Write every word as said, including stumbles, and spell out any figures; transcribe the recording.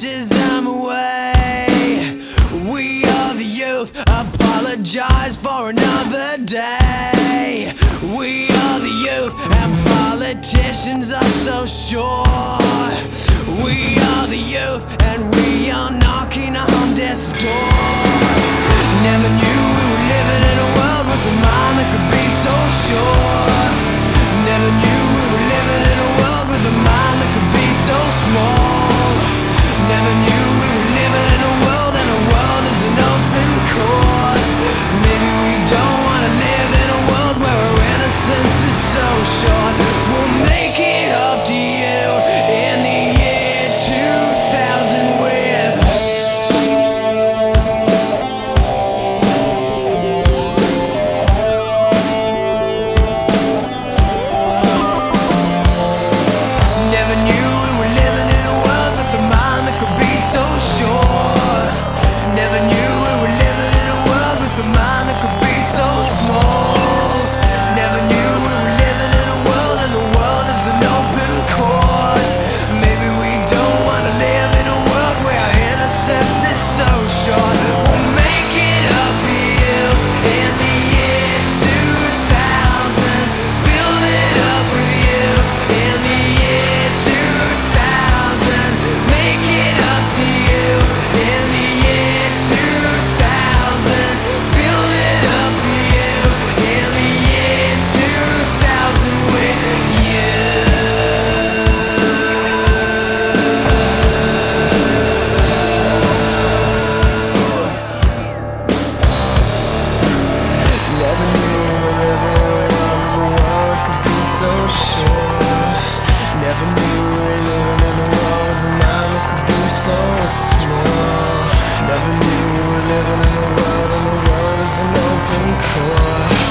fascism away. We are the youth, apologize for another day. We are the youth, and politicians are so sure. We are the youth, and we are knocking on death's door. Never knew we were living in a world with a mind that could be so sure. Never knew we were living in a world with a mind that could be so small. Never knew we were living in a world, and a world is an open court. Maybe we don't wanna live in a world where our innocence is so short. We'll make it up to you in the year two thousand with Never knew we were living in a world with a mind that could be so sure. Never knew we were living in a world with a mind that could be so small. Never knew we were living in a world, and the world is an open court. Maybe we don't wanna live in a world where our innocence is so short. We'll make it up for you in the year two thousand. Build it up with you in the year two thousand. Make it up to you in the year two thousand. Build it up for you in the year two thousand with you. Never knew we were living in a world where the world could be so sure. Never knew we were living in a world with a mind that could be so small. Never knew we were living in a world, and the world is an open court.